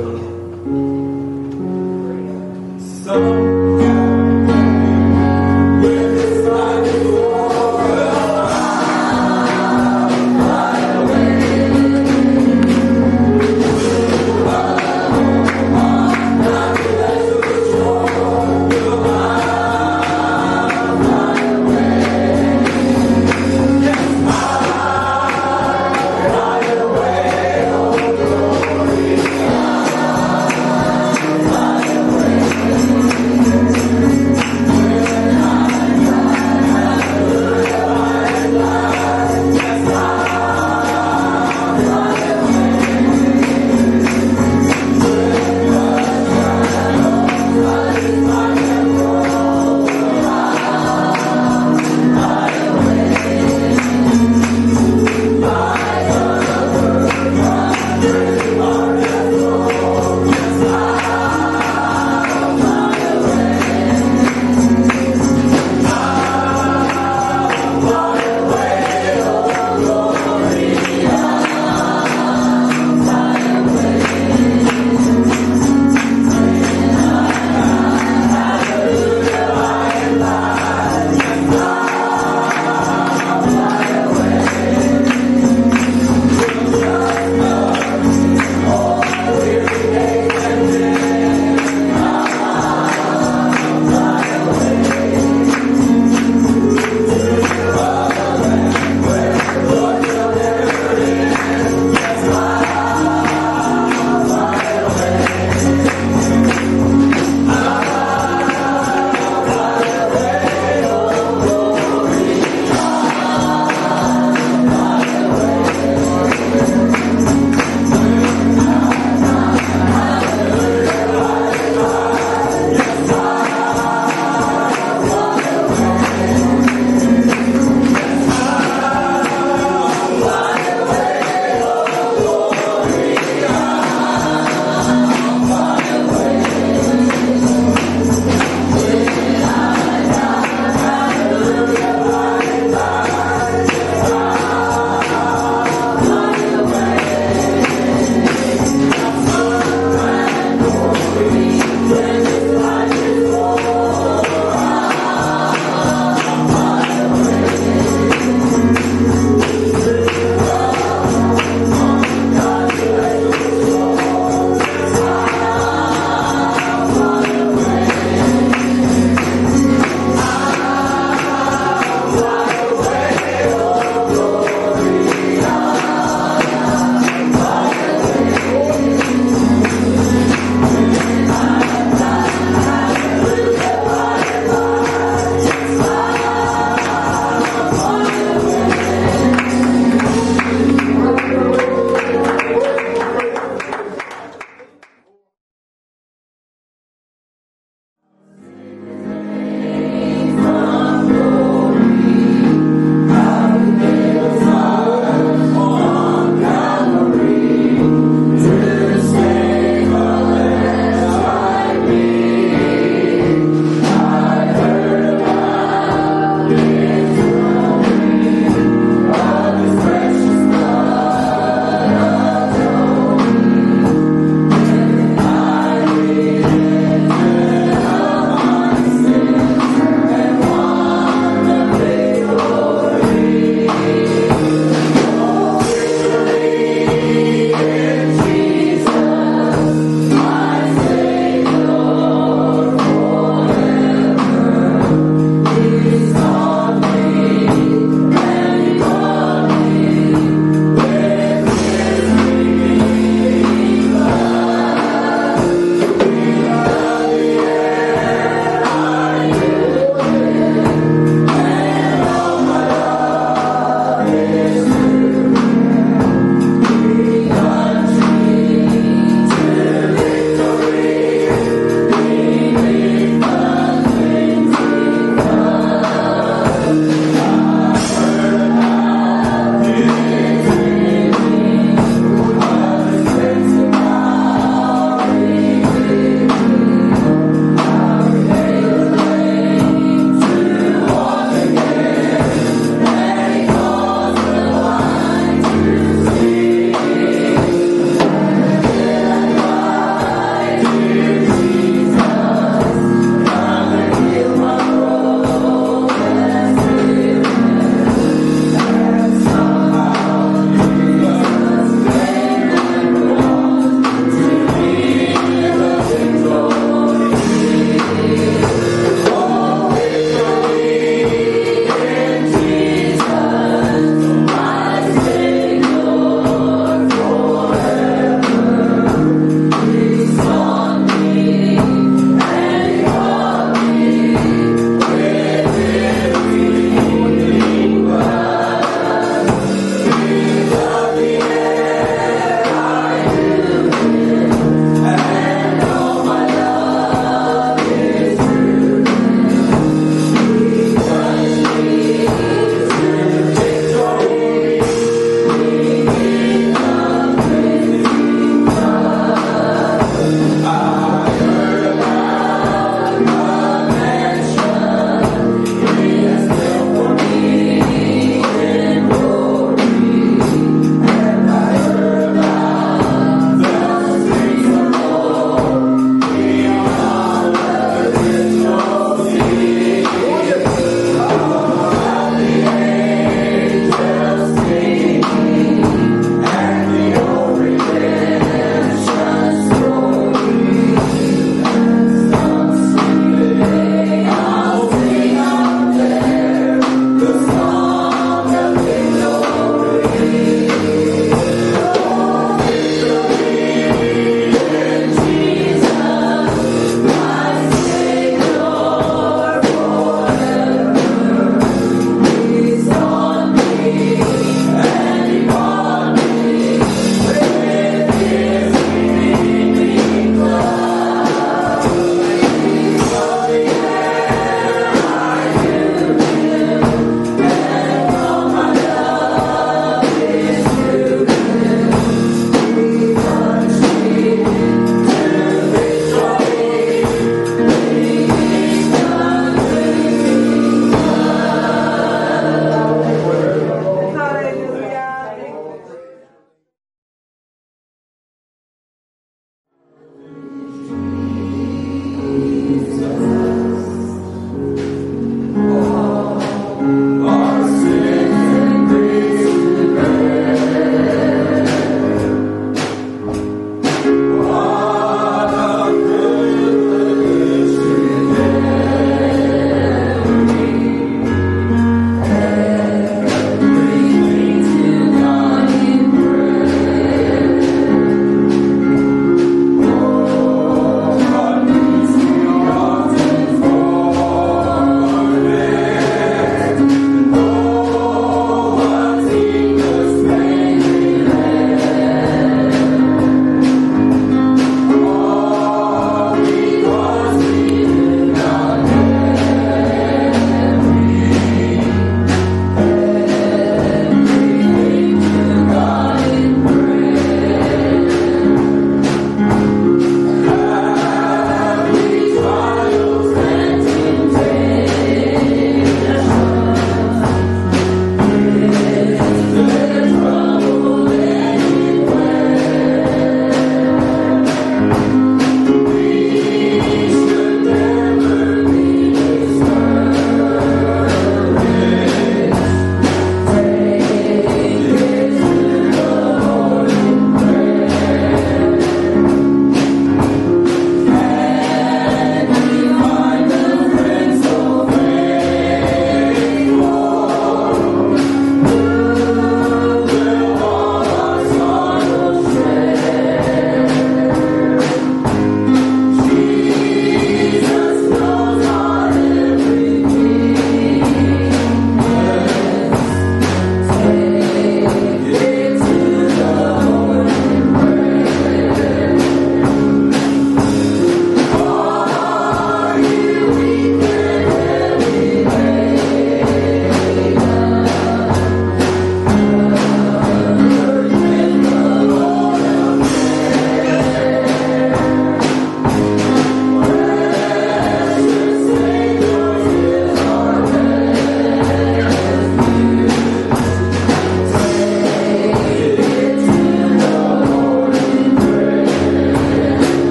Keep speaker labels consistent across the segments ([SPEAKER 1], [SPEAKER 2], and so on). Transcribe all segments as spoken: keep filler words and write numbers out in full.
[SPEAKER 1] Thank you.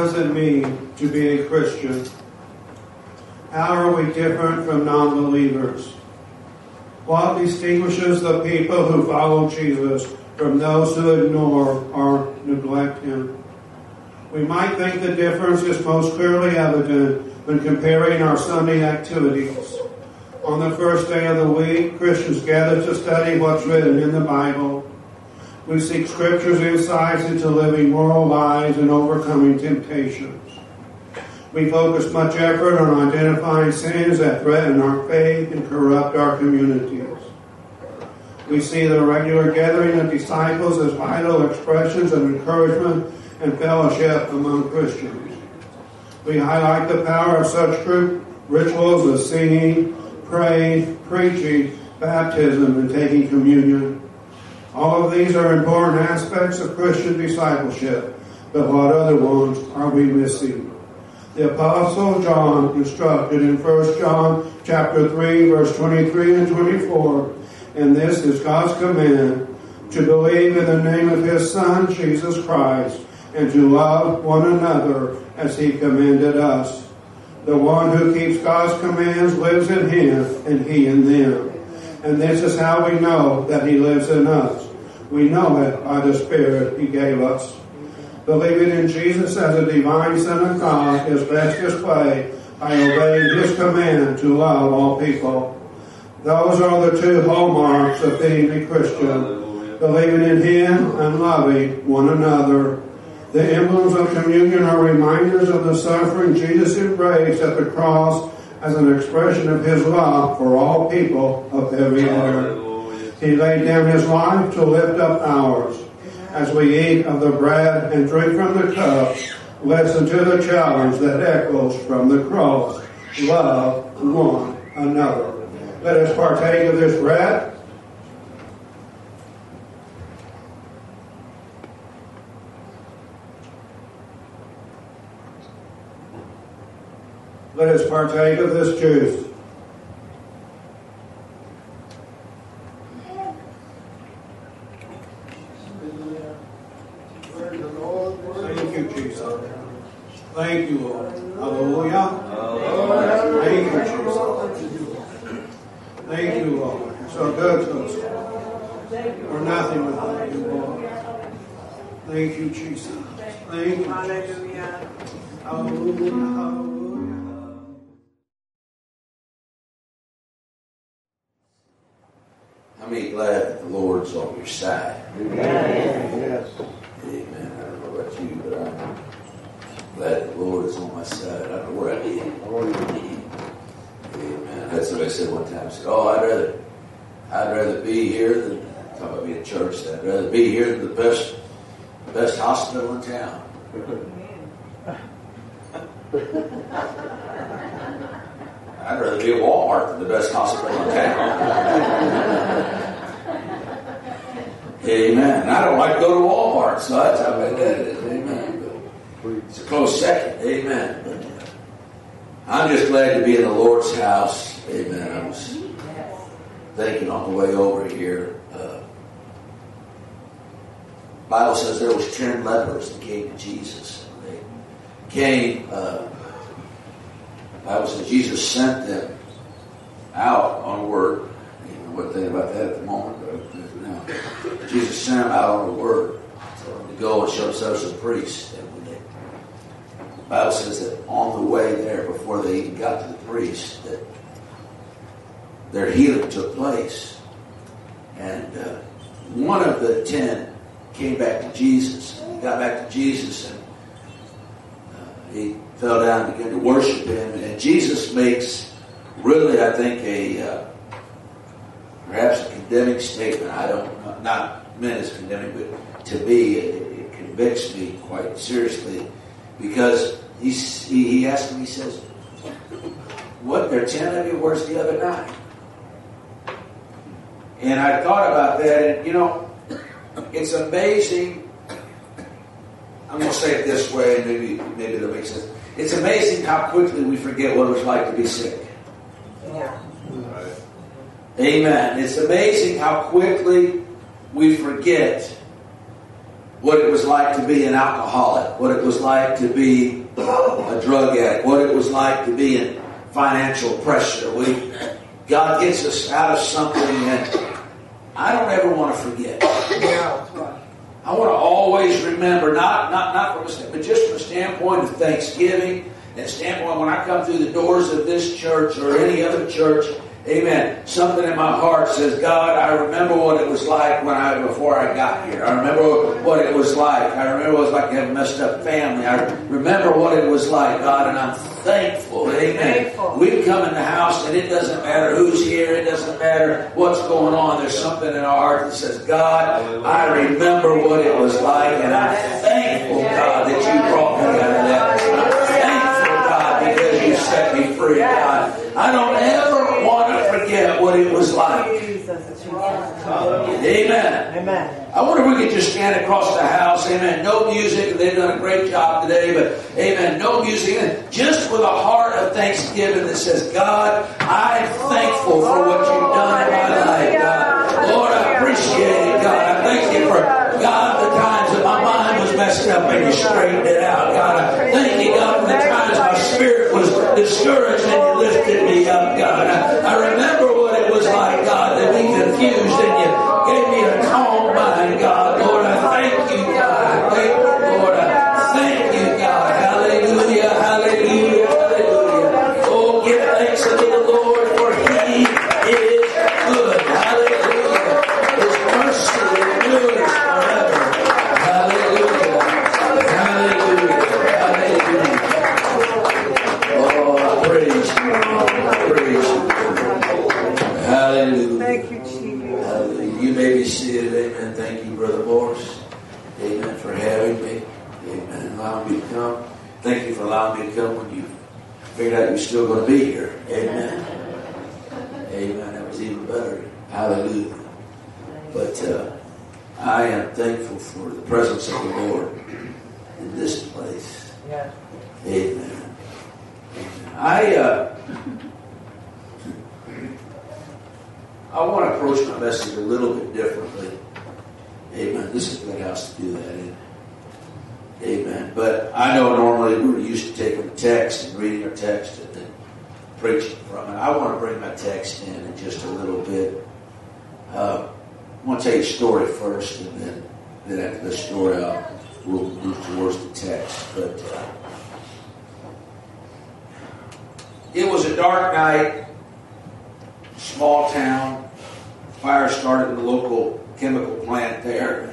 [SPEAKER 1] does it mean to be a Christian? How are we different from non-believers? What distinguishes the people who follow Jesus from those who ignore or neglect him? We might think the difference is most clearly evident when comparing our Sunday activities. On the first day of the week, Christians gather to study what's written in the Bible. We seek Scripture's insights into living moral lives and overcoming temptations. We focus much effort on identifying sins that threaten our faith and corrupt our communities. We see the regular gathering of disciples as vital expressions of encouragement and fellowship among Christians. We highlight the power of such group rituals as singing, praying, preaching, baptism, and taking communion. All of these are important aspects of Christian discipleship, but what other ones are we missing? The Apostle John instructed in First John chapter three, verse twenty-three and twenty-four, and this is God's command, to believe in the name of his Son, Jesus Christ, and to love one another as he commanded us. The one who keeps God's commands lives in him, and he in them. And this is how we know that he lives in us. We know it by the Spirit he gave us. Believing in Jesus as a divine Son of God is best displayed by obeying his command to love all people. Those are the two hallmarks of being a Christian, believing in him and loving one another. The emblems of communion are reminders of the suffering Jesus embraced at the cross as an expression of his love for all people of every era. He laid down his life to lift up ours. As we eat of the bread and drink from the cup, listen to the challenge that echoes from the cross. Love one another. Let us partake of this bread. Let us partake of this juice. Thank you, Jesus. Thank you, Lord. Hallelujah. Thank you, Jesus. Thank you, Lord. You're so good to us. We're nothing without you, Lord. Thank you, Jesus. Thank you, Hallelujah. Hallelujah. Hallelujah.
[SPEAKER 2] How many glad that the Lord's on your side?
[SPEAKER 1] Amen. Yes.
[SPEAKER 2] Amen. I don't know about you, but I'm glad that the Lord is on my side. I don't know where I am. Amen. That's what I said one time. I said, oh, I'd rather I'd rather be here than talk about being in church. I'd rather be here than the best best hospital in town. I'd rather be at Walmart than the best hospital in town. Amen. I don't like to go to Walmart, so that's how bad that is. Amen. But it's a close second. Amen. But I'm just glad to be in the Lord's house. Amen. I was thinking on the way over here. Uh, Bible says there was ten lepers that came to Jesus. They came. Uh, Bible says Jesus sent them out on work. You know what thing about that at the moment, but no. Jesus sent them out on a work to go and show themselves to the priest. And when they, the Bible says that on the way there, before they even got to the priest, that their healing took place. And uh, one of the ten came back to Jesus. He got back to Jesus and uh, he fell down and began to worship him. And Jesus makes really, I think, a uh, perhaps a condemning statement. I don't, not meant as condemning, but to me, it, it convicts me quite seriously, because he's, he, he asked him, he says, what, there are ten of you, where's the other nine? And I thought about that, and you know, it's amazing. I'm going to say it this way, and maybe maybe it'll make sense. It's amazing how quickly we forget what it was like to be sick.
[SPEAKER 3] Yeah.
[SPEAKER 2] Right. Amen. It's amazing how quickly we forget what it was like to be an alcoholic, what it was like to be a drug addict, what it was like to be in financial pressure. We, God gets us out of something that I don't ever want to forget. I want to always remember, not not not from a, but just from a standpoint of thanksgiving, and standpoint when I come through the doors of this church or any other church. Amen. Something in my heart says, God, I remember what it was like when I before I got here. I remember what it was like. I remember what it was like to have a messed up family. I remember what it was like, God, and I'm thankful. Amen. Thankful. We come in the house and it doesn't matter who's here. It doesn't matter what's going on. There's something in our heart that says, God, I remember what it was like, and I'm thankful, God, that you brought me out of that. I'm thankful, God, because you set me free, God. I don't ever want to forget what it was like. Amen. Amen. I wonder if we could just stand across the house. Amen. No music. They've done a great job today, but amen. No music. Just with a heart of thanksgiving that says, God, I'm thankful for what you've done in my life, God. Lord, I appreciate it, God. I thank you for, God, the times that my mind was messed up and you straightened it out, God. I thank you, God, for the times my spirit was discouraged and you lifted me up, God. I, I remember what it was like, God, to be confused and you gave me a calm mind, God. Lord, I thank you, God. I thank you, Lord. I thank you, God. Hallelujah, hallelujah, hallelujah. Oh, give thanks unto the Lord, for He is good. Hallelujah. His mercy endures forever. Hallelujah. Hallelujah. Hallelujah. Oh, I praise you. I praise you. Hallelujah. Thank you, Jesus. Hallelujah. You may be seated. Amen. Thank you, Brother Boris. Amen, for having me. Amen. Allowing me to come. Thank you for allowing me to come when you figured out you're still going to be here. Amen. Amen. That was even better. Hallelujah. But uh, I am thankful for the presence of the Lord in this place. Yeah. Amen. I uh, I want to approach my message a little bit differently. Amen. This is a good house to do that in. Amen. But I know normally we're used to taking the text and reading our text and then preaching from it. I want to bring my text in in just a little bit. Uh, I want to tell you a story first, and then, then after the story, I'll, we'll move towards the text. But uh, it was a dark night, small town. Fire started in the local chemical plant there.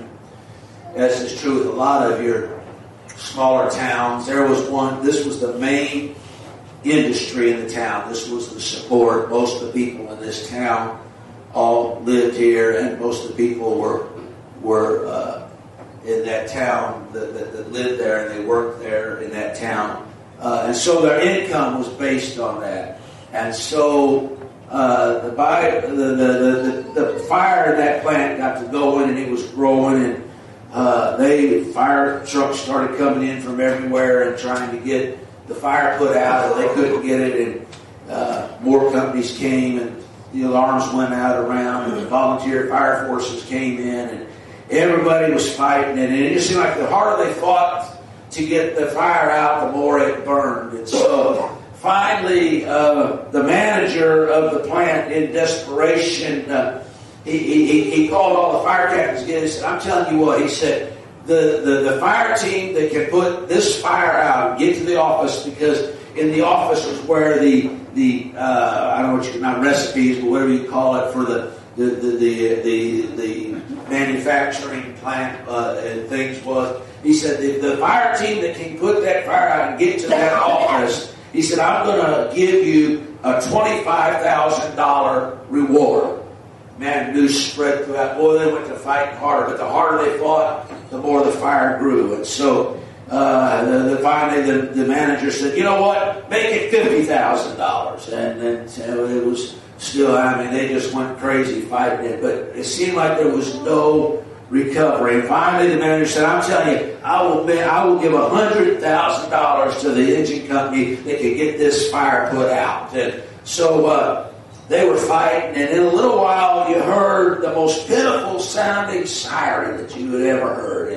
[SPEAKER 2] As is true with a lot of your smaller towns, there was one. This was the main industry in the town. This was the support. Most of the people in this town all lived here, and most of the people were were uh, in that town that, that, that lived there, and they worked there in that town. Uh, and so their income was based on that. And so uh, the, the, the, the, the fire in that plant got to going, and it was growing, and uh, they fire trucks started coming in from everywhere and trying to get the fire put out, and they couldn't get it, and uh, more companies came, and the alarms went out around, and the volunteer fire forces came in, and everybody was fighting, and it just seemed like the harder they fought to get the fire out, the more it burned. And so finally, uh, the manager of the plant, in desperation, uh, he, he, he called all the fire captains together. He said, I'm telling you what, he said, the, the, the fire team that can put this fire out, get to the office, because in the office is where the, the uh, I don't know what you, not recipes, but whatever you call it, for the the the the, the, the manufacturing plant uh, and things was. He said, the, the fire team that can put that fire out and get to that office, he said, I'm going to give you a twenty-five thousand dollars reward. Man, news spread throughout. Boy, they went to fighting harder, but the harder they fought, the more the fire grew. And so uh, the, the finally the, the manager said, you know what, make it fifty thousand dollars. And then so it was still, I mean, they just went crazy fighting it. But it seemed like there was no recovery. And finally the manager said, I'm telling you, I will bet, I will give one hundred thousand dollars to the engine company that can get this fire put out. And so uh, they were fighting, and in a little while you heard the most pitiful sounding siren that you had ever heard. And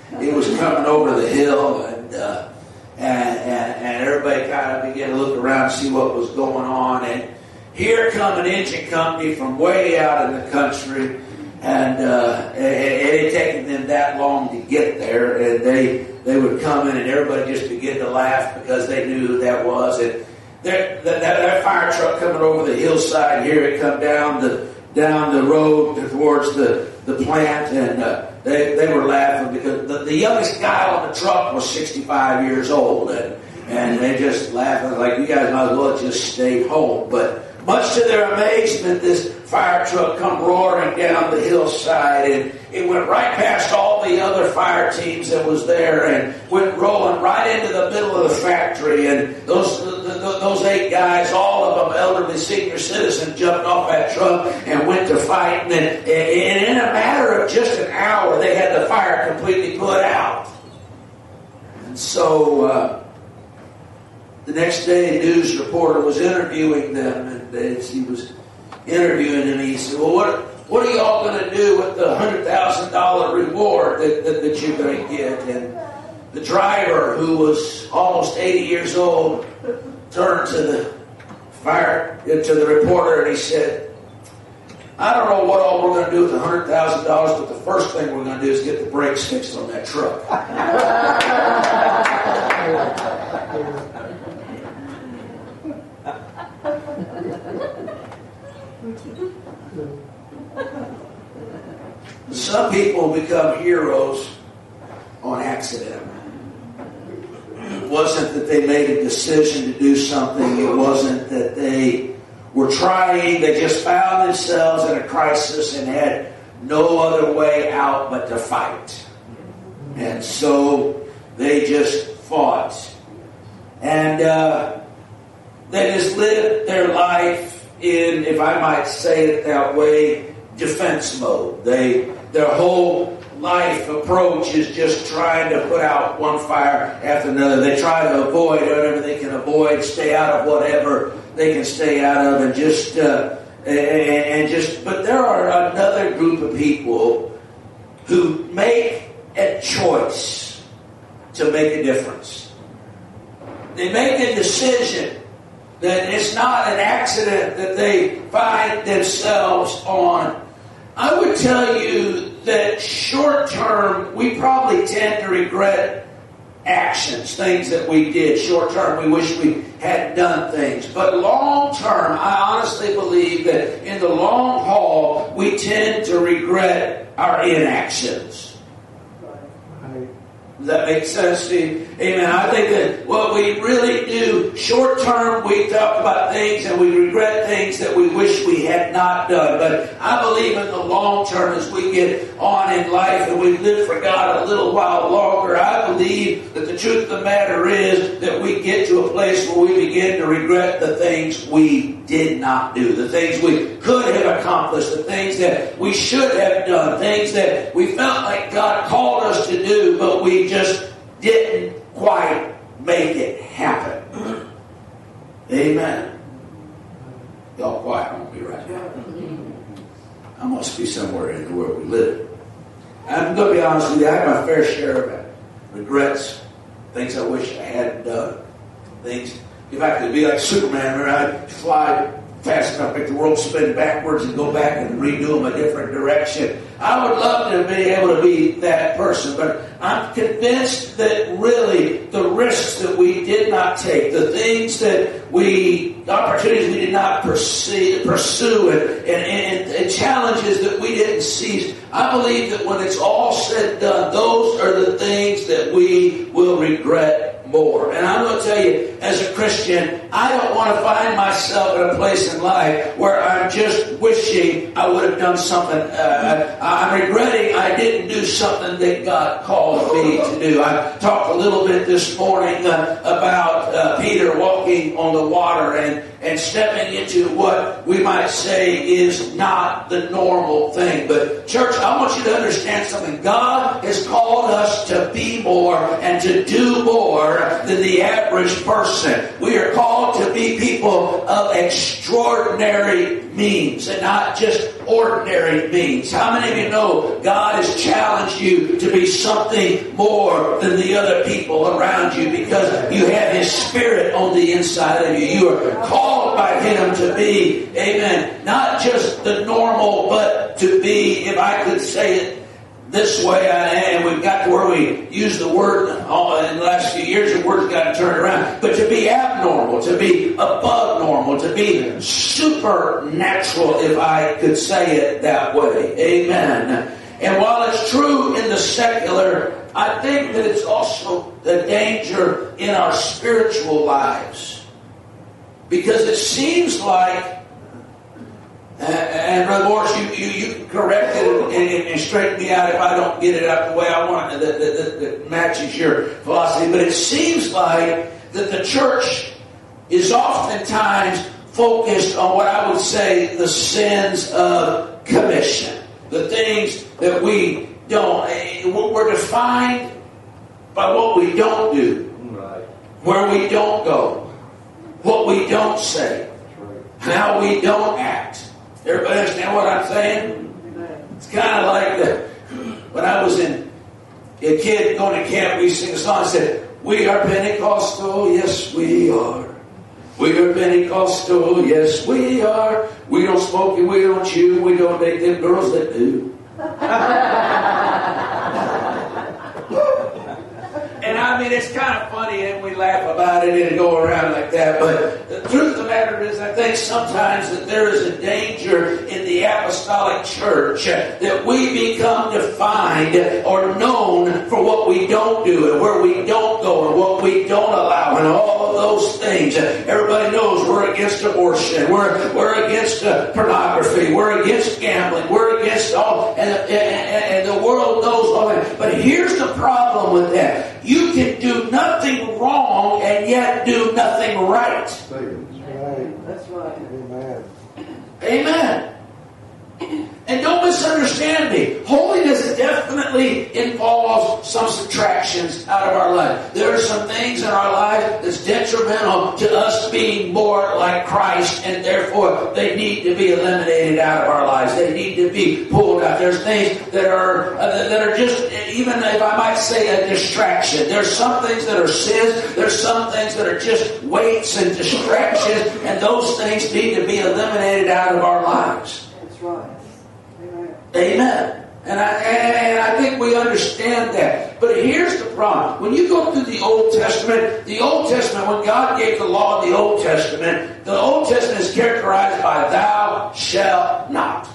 [SPEAKER 2] it was coming over the hill, and uh, and, and and everybody kind of began to look around and see what was going on. And here come an engine company from way out in the country, and uh, it, it had taken them that long to get there, and they they would come in, and everybody just began to laugh because they knew who that was. And that, that, that fire truck coming over the hillside, here it come down the down the road towards the, the plant, and uh, they, they were laughing because the, the youngest guy on the truck was sixty-five years old, and, and they just laughing like, you guys might as well just stay home. But much to their amazement, this fire truck come roaring down the hillside, and it went right past all the other fire teams that was there and went rolling right into the middle of the factory. And those the, the, those eight guys, all of them elderly senior citizens, jumped off that truck and went to fighting. And, and in a matter of just an hour, they had the fire completely put out. And so uh, the next day, a news reporter was interviewing them, and as he was interviewing them, he said, well, what, what are y'all going to do with the one hundred thousand dollars reward that, that, that you're going to get? And the driver, who was almost eighty years old, turned to the fire, to the reporter, and he said, I don't know what all we're going to do with the one hundred thousand dollars, but the first thing we're going to do is get the brakes fixed on that truck. Some people become heroes on accident. It wasn't that they made a decision to do something. It wasn't that they were trying. They just found themselves in a crisis and had no other way out but to fight. And so they just fought. And uh, they just lived their life in, if I might say it that way, defense mode. They, their whole life approach is just trying to put out one fire after another. They try to avoid whatever they can avoid, stay out of whatever they can stay out of, and just uh, and, and just. But there are another group of people who make a choice to make a difference. They make a decision that it's not an accident that they find themselves on. I would tell you that short term, we probably tend to regret actions, things that we did. Short term, we wish we hadn't done things. But long term, I honestly believe that in the long haul, we tend to regret our inactions. Does that make sense to you? Amen. I think that what we really do, short term, we talk about things and we regret things that we wish we had not done. But I believe in the long term, as we get on in life and we live for God a little while longer, I believe that the truth of the matter is that we get to a place where we begin to regret the things we did not do, the things we could have accomplished, the things that we should have done, things that we felt like God called us to do, but we just didn't quite make it happen. Amen. Y'all quiet on me right now. I must be somewhere in the world we live. I'm going to be honest with you, I have my fair share of it. Regrets, things I wish I hadn't done. Things, if I could be like Superman, where I'd fly fast enough, make the world spin backwards and go back and redo them a different direction. I would love to be able to be that person, but I'm convinced that really the risks that we did not take, the things that we, the opportunities we did not pursue, pursue and, and, and, and challenges that we didn't seize, I believe that when it's all said and done, those are the things that we will regret more. And I'm going to tell you, as a Christian, I don't want to find myself in a place in life where I'm just wishing I would have done something. Uh, I'm regretting I didn't do something that God called me to do. I talked a little bit this morning uh, about uh, Peter walking on the water and, and stepping into what we might say is not the normal thing. But church, I want you to understand something. God has called us to be more and to do more than the average person. We are called called to be people of extraordinary means and not just ordinary means. How many of you know God has challenged you to be something more than the other people around you because you have His Spirit on the inside of you. You are called by Him to be, amen, not just the normal, but to be, if I could say it this way, and we've got to where we use the word in the last few years, the word's got to turn around. But to be abnormal, to be above normal, to be supernatural, if I could say it that way. Amen. And while it's true in the secular, I think that it's also a danger in our spiritual lives. Because it seems like, and Brother Morris, you, you, you can correct it and, and, and straighten me out if I don't get it out the way I want it, that, that, that matches your philosophy. But it seems like that the church is oftentimes focused on what I would say the sins of commission. The things that we don't, we're defined by what we don't do, right, where we don't go, what we don't say, how we don't act. Everybody understand what I'm saying? It's kind of like the, when I was in a kid going to camp, we used to sing a song that said, "We are Pentecostal, yes we are. We are Pentecostal, yes we are. We don't smoke and we don't chew, we don't date them girls that do." And I mean, it's kind of funny and we laugh about it and go around like that. But the truth of the matter is, I think sometimes that there is a danger in the apostolic church that we become defined or known for what we don't do and where we don't go and what we don't allow and all of those things. Everybody knows we're against abortion. We're, we're against uh, pornography. We're against gambling. We're against all, and, and, and the world knows all that. But here's the problem with that. You can do nothing wrong and yet do nothing right.
[SPEAKER 3] That's right. That's right. Amen.
[SPEAKER 2] Amen. And don't misunderstand me. Holiness definitely involves some subtractions out of our life. There are some things in our life that's detrimental to us being more like Christ, and therefore they need to be eliminated out of our lives. They need to be pulled out. There's things that are uh, that are just, even if I might say, a distraction. There's some things that are sins. There's some things that are just weights and distractions, and those things need to be eliminated out of our lives.
[SPEAKER 3] That's right.
[SPEAKER 2] Amen. And I, and I think we understand that. But here's the problem. When you go through the Old Testament, the Old Testament, when God gave the law in the Old Testament, the Old Testament is characterized by thou shalt not.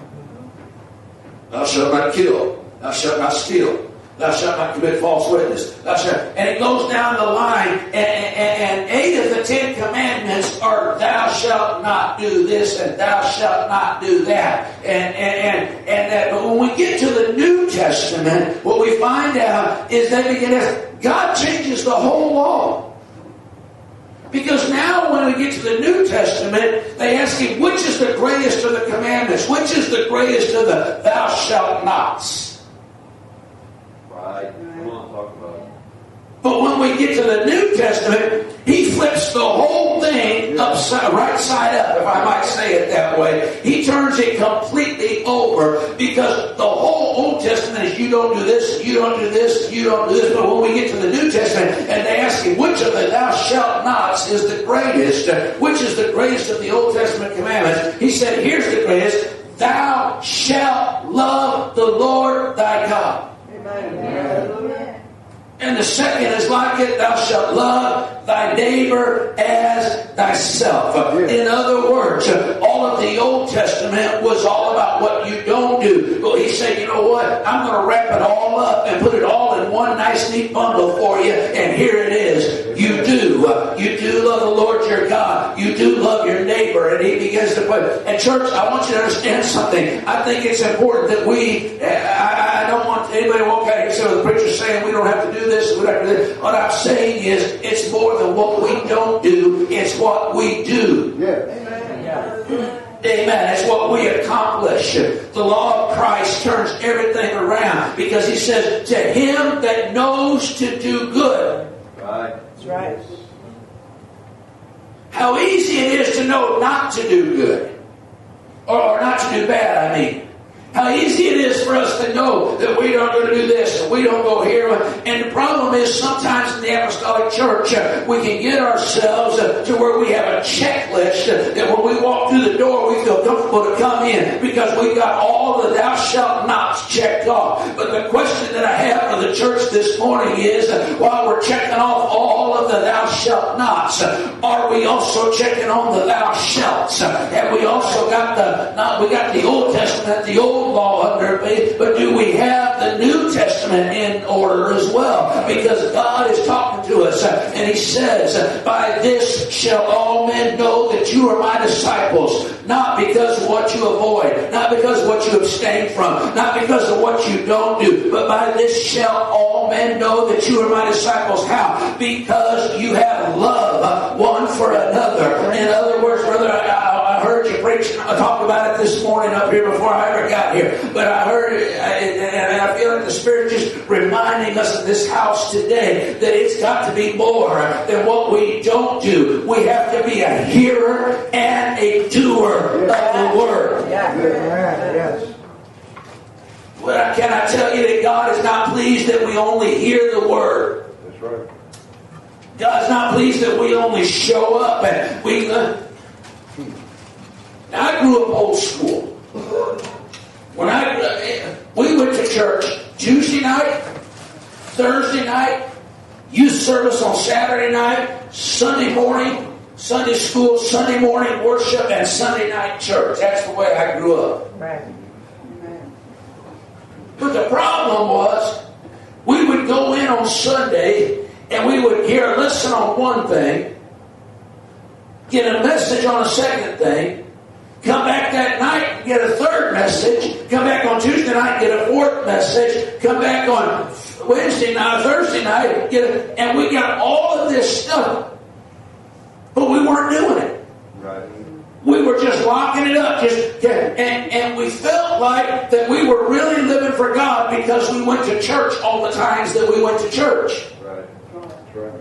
[SPEAKER 2] Thou shalt not kill. Thou shalt not steal. Thou shalt not commit false witness. Thou shalt, and it goes down the line, and, and, and eight of the Ten Commandments are thou shalt not do this and thou shalt not do that. And and and, and that. But when we get to the New Testament, what we find out is that begin to, God changes the whole law. Because now when we get to the New Testament, they ask him, which is the greatest of the commandments? Which is the greatest of the thou shalt nots?
[SPEAKER 4] Right. Come on, talk about it.
[SPEAKER 2] But when we get to the New Testament, he flips the whole thing upside, right side up, if I might say it that way. He turns it completely over, because the whole Old Testament is you don't do this, you don't do this, you don't do this. But when we get to the New Testament and they ask him, which of the thou shalt nots is the greatest? Which is the greatest of the Old Testament commandments? He said, here's the greatest. Thou shalt love the Lord thy God.
[SPEAKER 3] Amen.
[SPEAKER 2] And the second is like it, thou shalt love thy neighbor as thyself. In other words, all of the Old Testament was all about what you don't do. Well, he said, you know what? I'm going to wrap it all up and put it all in one nice neat bundle for you. And here it is. You do. You do love the Lord your God. You do love your neighbor. And he begins to put, and church, I want you to understand something. I think it's important that we, I, I don't want anybody to walk out here and say, well, the preacher's saying we don't have to do this and we don't have to do this. What I'm saying is, it's more than what we don't do, it's what we do.
[SPEAKER 3] Yeah. Amen. Yeah.
[SPEAKER 2] Amen. It's what we accomplish. The law of Christ turns everything around, because he says, to him that knows to do good.
[SPEAKER 4] Right.
[SPEAKER 3] That's right.
[SPEAKER 2] How easy it is to know not to do good. Or, or not to do bad, I mean. How easy it is for us to know that we don't go to do this and we don't go here. And the problem is sometimes in the apostolic church, uh, we can get ourselves uh, to where we have a checklist uh, that when we walk through the door, we feel comfortable to come in because we got all the thou shalt nots checked off. But the question that I have for the church this morning is, uh, while we're checking off all of the thou shalt nots, uh, are we also checking on the thou shalts? Uh, have we also got the, not, we got the Old Testament, the Old law under faith, but do we have the New Testament in order as well? Because God is talking to us uh, and He says, uh, by this shall all men know that you are my disciples, not because of what you avoid, not because of what you abstain from, not because of what you don't do, but by this shall all men know that you are my disciples. How? Because you have love uh, one for another. In other words, brother, I, I heard you preach, I talked about it this morning up here before I ever got here, but I heard it, and I feel like the Spirit just reminding us in this house today that it's got to be more than what we don't do. We have to be a hearer and a doer of the Word.
[SPEAKER 3] Yes.
[SPEAKER 2] But can I tell you that God is not pleased that we only hear the Word?
[SPEAKER 3] That's right.
[SPEAKER 2] God's not pleased that we only show up and we... Uh, now, I grew up old school. When I we went to church Tuesday night, Thursday night, youth service on Saturday night, Sunday morning, Sunday school, Sunday morning worship, and Sunday night church. That's the way I grew up.
[SPEAKER 3] Right.
[SPEAKER 2] But the problem was, we would go in on Sunday and we would hear a lesson on one thing, get a message on a second thing, come back that night and get a third message. Come back on Tuesday night and get a fourth message. Come back on Wednesday night, Thursday night, get a, and we got all of this stuff. But we weren't doing it.
[SPEAKER 3] Right.
[SPEAKER 2] We were just locking it up. Just and, and we felt like that we were really living for God because we went to church all the times that we went to church.
[SPEAKER 3] Right. That's right.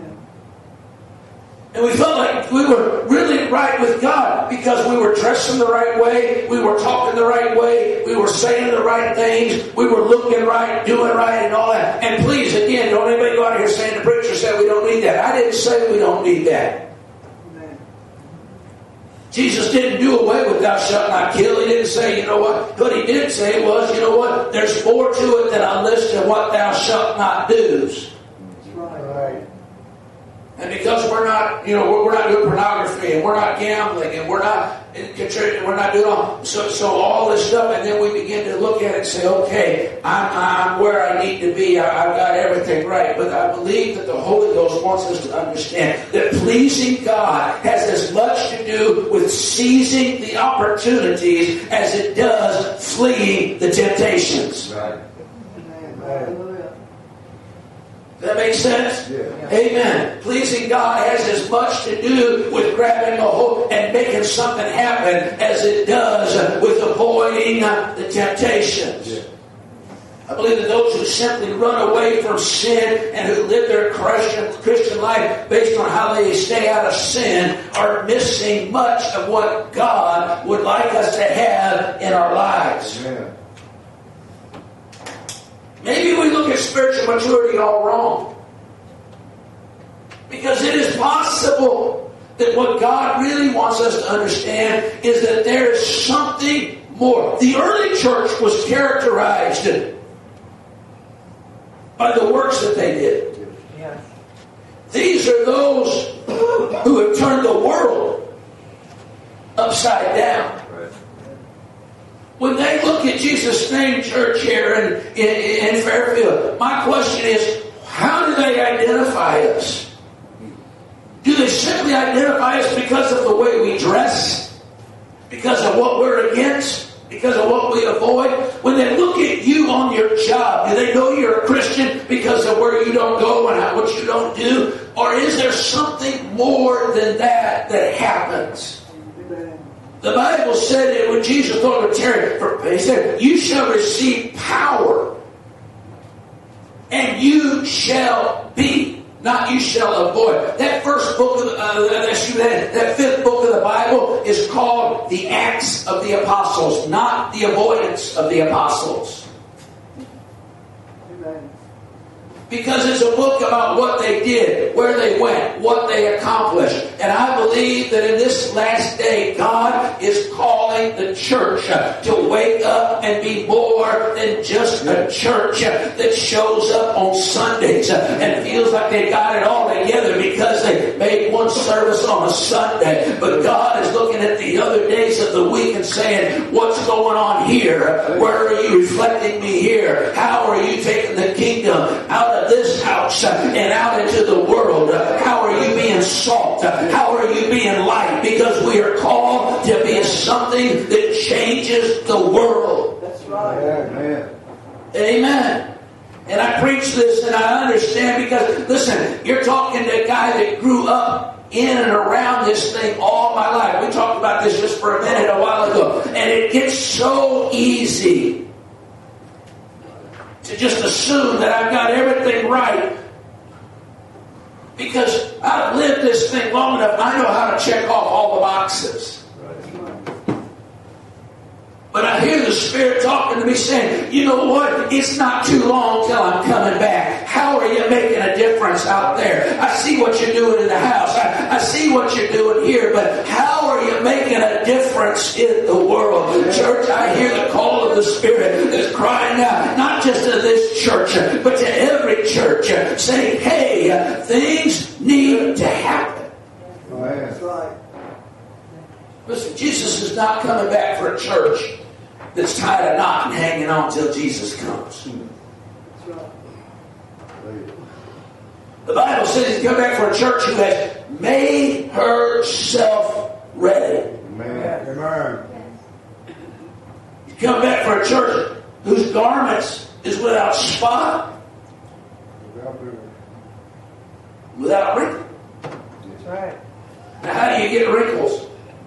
[SPEAKER 2] And we felt like we were really right with God because we were dressing the right way, we were talking the right way, we were saying the right things, we were looking right, doing right, and all that. And please, again, don't anybody go out here saying the preacher said we don't need that. I didn't say we don't need that. Amen. Jesus didn't do away with thou shalt not kill. He didn't say, you know what? What he did say was, you know what? There's more to it than a list of what thou shalt not do's.
[SPEAKER 3] Right.
[SPEAKER 2] And because we're not, you know, we're not doing pornography and we're not gambling and we're not contributing, we're not doing all so so all this stuff, and then we begin to look at it and say, okay, I'm I'm where I need to be. I, I've got everything right. But I believe that the Holy Ghost wants us to understand that pleasing God has as much to do with seizing the opportunities as it does fleeing the temptations.
[SPEAKER 3] Right. Amen.
[SPEAKER 2] Does that make sense?
[SPEAKER 3] Yeah.
[SPEAKER 2] Amen. Pleasing God has as much to do with grabbing a hold and making something happen as it does with avoiding the temptations.
[SPEAKER 3] Yeah.
[SPEAKER 2] I believe that those who simply run away from sin and who live their Christian, Christian life based on how they stay out of sin are missing much of what God would like us to have in our lives.
[SPEAKER 3] Amen.
[SPEAKER 2] Maybe we look at spiritual maturity all wrong. Because it is possible that what God really wants us to understand is that there is something more. The early church was characterized by the works that they did.
[SPEAKER 3] Yeah.
[SPEAKER 2] These are those who have turned the world upside down. When they look at Jesus' name church here in, in, in Fairfield, my question is, how do they identify us? Do they simply identify us because of the way we dress? Because of what we're against? Because of what we avoid? When they look at you on your job, do they know you're a Christian because of where you don't go and what you don't do? Or is there something more than that that happens? The Bible said that when Jesus told him, he said, you shall receive power, and you shall be not you shall avoid. That first book of the, uh, that, that fifth book of the Bible is called the Acts of the Apostles, not the avoidance of the apostles.
[SPEAKER 3] Amen.
[SPEAKER 2] Because it's a book about what they did, where they went, what they accomplished. And I believe that in this last day, God is calling the church to wake up and be more than just a church that shows up on Sundays and feels like they got it all together because they made one service on a Sunday. But God is looking at the other days of the week and saying, what's going on here? Where are you reflecting me here? How are you taking the kingdom out of this house and out into the world? How are you being salt? How are you being light? Because we are called to be something that changes the world.
[SPEAKER 3] That's right.
[SPEAKER 2] Amen. Amen. And I preach this and I understand because, listen, you're talking to a guy that grew up in and around this thing all my life. We talked about this just for a minute a while ago. And it gets so easy to just assume that I've got everything right because I've lived this thing long enough. I know how to check off all the boxes. But I hear the Spirit talking to me saying, you know what? It's not too long till I'm coming back. How are you making a difference out there? I see what you're doing in the house. I, I see what you're doing here. But how are you making a difference in the world? Church, I hear the call of the Spirit that's crying out, not just to this church, but to every church, saying, hey, things need to happen.
[SPEAKER 3] That's right.
[SPEAKER 2] Listen, Jesus is not coming back for a church that's tied a knot and hanging on until Jesus comes.
[SPEAKER 3] That's right.
[SPEAKER 2] The Bible says he's coming back for a church who has made herself ready.
[SPEAKER 3] Amen. Amen.
[SPEAKER 2] He's coming back for a church whose garments is without spot, without wrinkle.
[SPEAKER 3] That's right.
[SPEAKER 2] Now, how do you get wrinkles?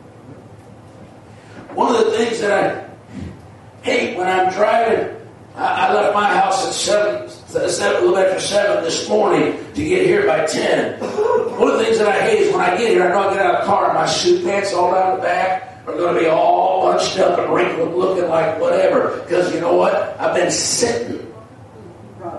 [SPEAKER 2] One of the things that I hate when I'm driving, I, I left my house at seven, seven, a little after seven this morning to get here by ten. One of the things that I hate is when I get here, I know I get out of the car and my suit pants all down the back are going to be all bunched up and wrinkled, looking like whatever. Because you know what? I've been sitting.
[SPEAKER 3] Right.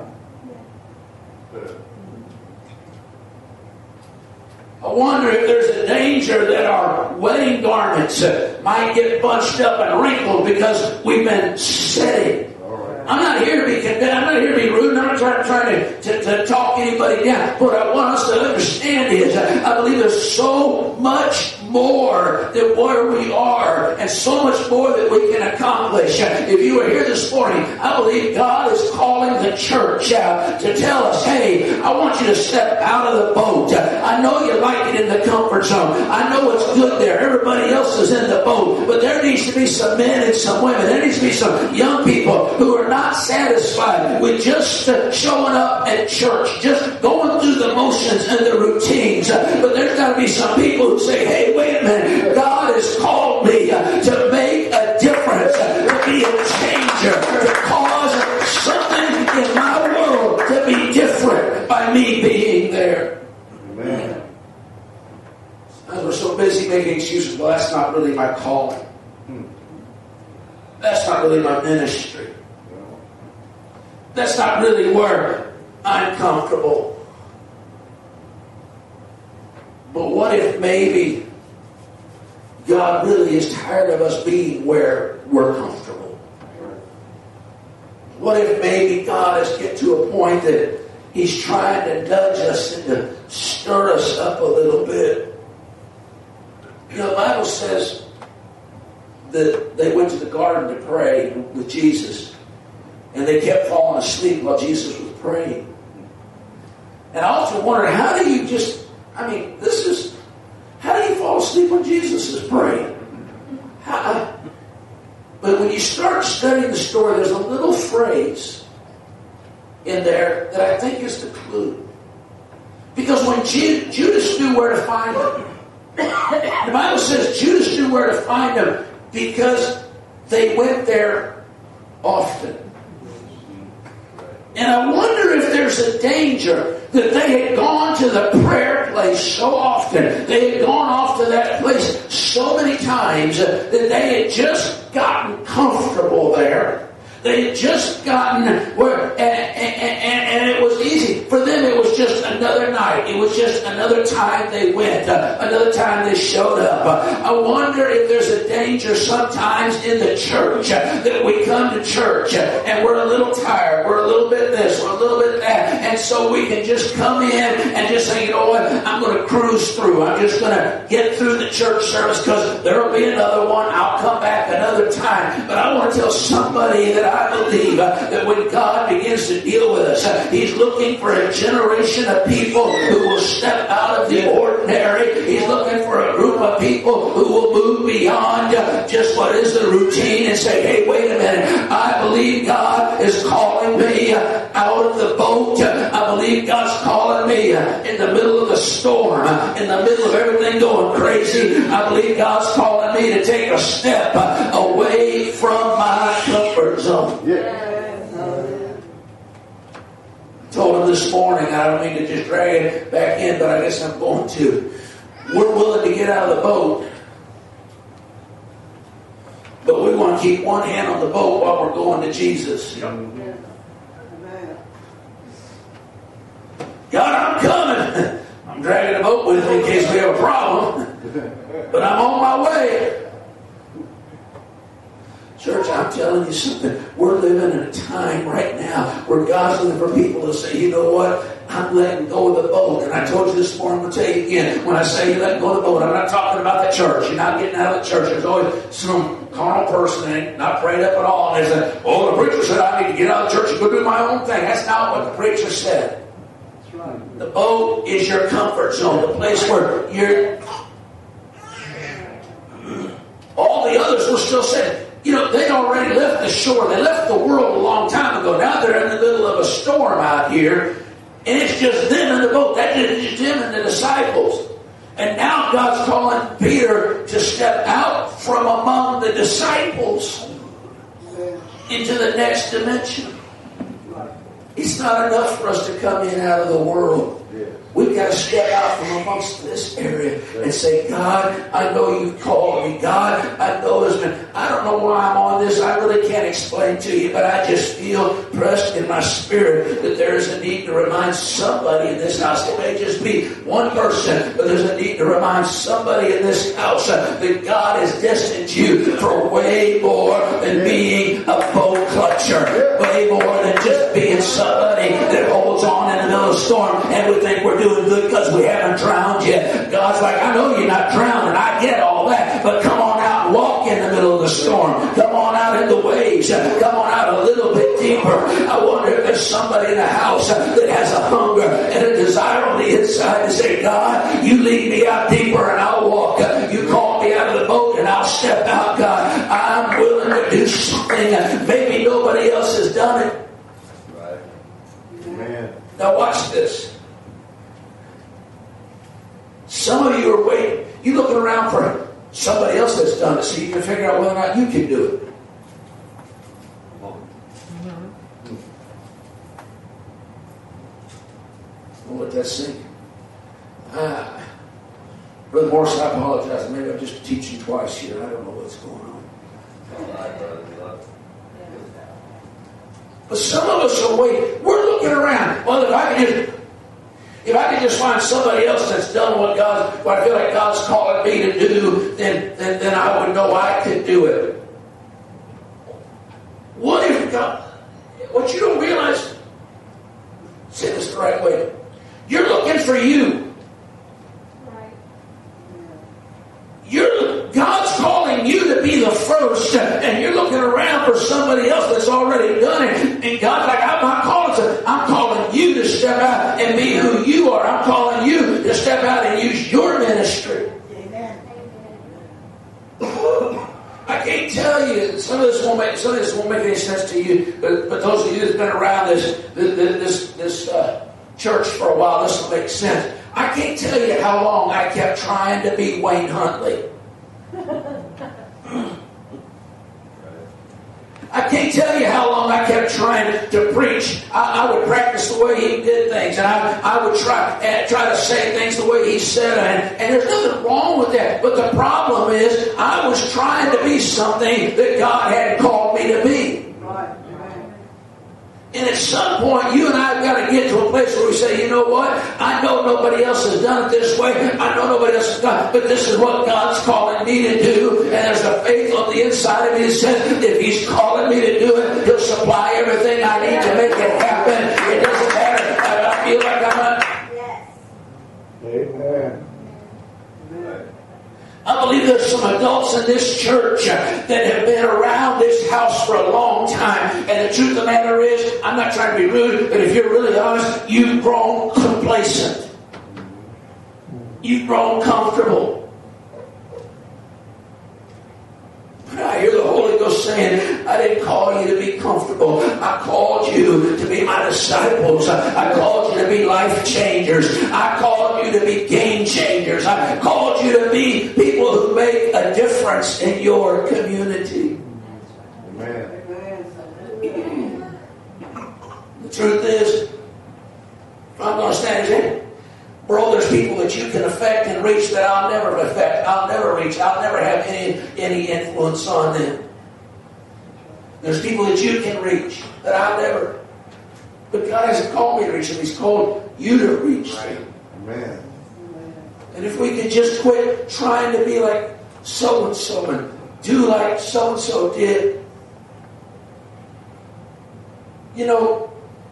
[SPEAKER 2] I wonder if there's a danger that our wedding garments uh, might get bunched up and wrinkled because we've been sitting. I'm not here to be condemned. I'm not here to be rude. I'm not trying, trying to, to, to talk anybody down. What I want us to understand is uh, I believe there's so much more than where we are and so much more that we can accomplish. If you were here this morning, I believe God is calling the church uh, to tell us, hey, I want you to step out of the boat. I know you like it in the comfort zone. I know it's good there. Everybody else is in the boat. But there needs to be some men and some women. There needs to be some young people who are not satisfied with just uh, showing up at church, just going through the motions and the routines. Uh, but there's got to be some people who say, hey, wait a minute. God has called me uh, to make a difference, uh, to be a changer, to cause something in my world to be different by me being there.
[SPEAKER 3] Amen.
[SPEAKER 2] We're so busy making excuses. Well, that's not really my calling. That's not really my ministry. That's not really where I'm comfortable. But what if maybe God really is tired of us being where we're comfortable? What if maybe God has get to a point that He's trying to nudge us and to stir us up a little bit? You know, the Bible says that they went to the garden to pray with Jesus. And they kept falling asleep while Jesus was praying. And I often wondered, how do you just, I mean, this is, how do you fall asleep when Jesus is praying? How, but when you start studying the story, there's a little phrase in there that I think is the clue. Because when Ju- Judas knew where to find him, the Bible says Judas knew where to find him because they went there often. And I wonder if there's a danger that they had gone to the prayer place so often. They had gone off to that place so many times that they had just gotten comfortable there. They had just gotten where, and, and, and, and it was easy. For them, it was just another night. It was just another time they went, uh, another time they showed up. Uh, I wonder if there's a danger sometimes in the church uh, that we come to church uh, and we're a little tired. We're a little bit this, we're a little bit that. And so we can just come in and just say, you know what, I'm going to cruise through. I'm just going to get through the church service because there will be another one. I'll come back another time. But I want to tell somebody that I believe uh, that when God begins to deal with us, uh, He's looking for a generation of people who will step out of the ordinary. He's looking for a group of people who will move beyond uh, just what is the routine and say, hey, wait a minute. I believe God is calling me uh, out of the boat. I believe God's calling me uh, in the middle of the storm, uh, in the middle of everything going crazy. I believe God's calling me to take a step uh, away from my comfort zone.
[SPEAKER 3] Yeah.
[SPEAKER 2] I told him this morning, I don't mean to just drag it back in, but I guess I'm going to. We're willing to get out of the boat, but we want to keep one hand on the boat while we're going to Jesus.
[SPEAKER 3] Amen.
[SPEAKER 2] God, I'm coming. I'm dragging the boat with me in case we have a problem, but I'm on my way. Church, I'm telling you something. We're living in a time right now where God's looking for people to say, you know what? I'm letting go of the boat. And I told you this morning, I'm going to tell you again. When I say you let go of the boat, I'm not talking about the church. You're not getting out of the church. There's always some carnal person that ain't not prayed up at all. And they say, oh, the preacher said I need to get out of the church and go do my own thing. That's not what the preacher said.
[SPEAKER 3] That's right.
[SPEAKER 2] The boat is your comfort zone, the place where you're... All the others were still saying, you know, they'd already left the shore. They left the world a long time ago. Now they're in the middle of a storm out here, and it's just them in the boat. That's just them and the disciples. And now God's calling Peter to step out from among the disciples into the next dimension. It's not enough for us to come in out of the world. We've got to step out from amongst this area and say, God, I know you've called me. God, I know there's been, I don't know why I'm on this. I really can't explain to you, but I just feel pressed in my spirit that there is a need to remind somebody in this house. It may just be one person, but there's a need to remind somebody in this house uh, that God has destined you for way more than being a boat clutcher, way more than just being somebody that holds on in the middle of a storm and we think we're doing good because we haven't drowned yet. God's like, I know you're not drowning. I get all that. But come on out and walk in the middle of the storm. Come on out in the waves. Come on out a little bit deeper. I wonder if there's somebody in the house that has a hunger and a desire on the inside to say, God, you lead me out deeper and I'll walk. You call me out of the boat and I'll step out, God. I'm willing to do something. Maybe nobody else has done it.
[SPEAKER 3] Right. Amen.
[SPEAKER 2] Now watch this. Some of you are waiting. You're looking around for somebody else that's done it so you can figure out whether or not you can do it. We'll let that sink. Ah. Brother Morris, I apologize. Maybe I'm just teaching twice here. I don't know what's going on. But some of us are waiting. We're looking around. Well, if I can just, if I can just find somebody else that's done what God, what I feel like God's calling me to do, then, then, then I would know I could do it. What if God? What you don't realize? Say this the right way. You're looking for you. You're, God's calling you to be the first, and you're looking around for somebody else that's already done it. And God's like, I'm not calling to, I'm calling you to step out and be who you are. I'm calling you to step out and use your ministry. Amen. I can't tell you. Some of this won't make some of this won't make any sense to you. But but those of you that's been around this this this, this uh, church for a while, this will make sense. I can't tell you how long I kept trying to be Wayne Huntley. I can't tell you how long I kept trying to preach. I, I would practice the way he did things, and I, I would try and try to say things the way he said it. And, and there's nothing wrong with that. But the problem is, I was trying to be something that God hadn't called me to be. And at some point, you and I have got to get to a place where we say, you know what? I know nobody else has done it this way. I know nobody else has done it. But this is what God's calling me to do. And there's a faith on the inside of me that says, if He's calling me to do it, He'll supply everything I need to make it happen. It doesn't matter. I, I feel like I'm a...
[SPEAKER 3] Yes. Amen.
[SPEAKER 2] I believe there's some adults in this church that have been around this house for a long time. And the truth of the matter is, I'm not trying to be rude, but if you're really honest, you've grown complacent. You've grown comfortable. But I hear the Holy Ghost saying, I didn't call you to be comfortable. I called you to be my disciples. I called you to be life changers. I called you to be game changers. I called you to be people who make a difference in your community.
[SPEAKER 3] Amen.
[SPEAKER 2] The truth is, if I'm going to stand here, bro, there's people that you can affect and reach that I'll never affect. I'll never reach. I'll never have any, any influence on them. There's people that you can reach that I'll never. But God hasn't called me to reach them. He's called you to reach them.
[SPEAKER 3] Amen.
[SPEAKER 2] And if we could just quit trying to be like so-and-so and do like so-and-so did. You know,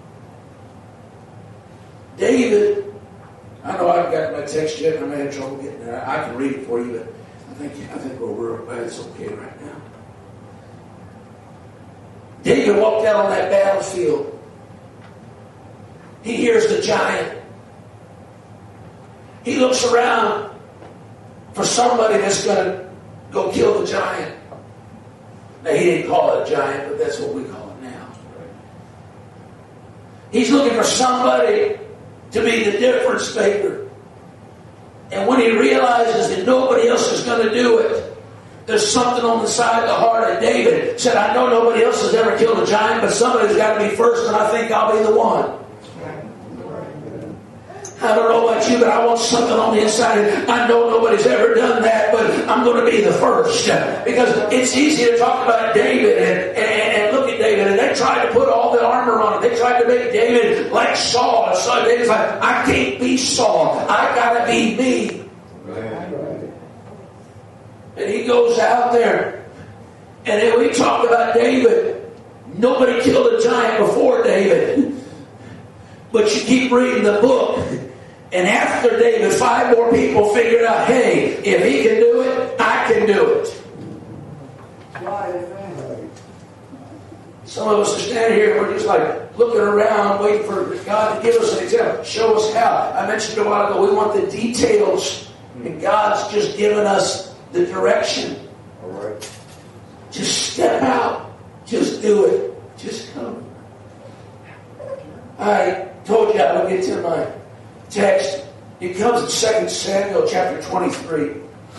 [SPEAKER 2] David... I know I've got my text yet, and I'm having trouble getting there. I can read it for you, but I think I think we're, we're it's okay right now. David walked out on that battlefield. He hears the giant. He looks around for somebody that's going to go kill the giant. Now, he didn't call it a giant, but that's what we call it now. He's looking for somebody to be the difference maker. And when he realizes that nobody else is going to do it, there's something on the side of the heart of David. Said, I know nobody else has ever killed a giant, but somebody's got to be first, and I think I'll be the one. I don't know about you, but I want something on the inside. I know nobody's ever done that, but I'm going to be the first. Because it's easy to talk about David and, and, and look at David, and they tried to put all the armor on him. They tried to make David like Saul. And so David's like, I can't be Saul. I got to be me. And he goes out there, and then we talk about David. Nobody killed a giant before David. But you keep reading the book, and after David, five more people figured out, hey, if he can do it, I can do it. Some of us are standing here and we're just like looking around, waiting for God to give us an example, show us how. I mentioned a while ago, we want the details, and God's just given us the direction.
[SPEAKER 3] All right.
[SPEAKER 2] Just step out. Just do it. Just come. I told you I would get to my text. It comes in Second Samuel chapter twenty-three.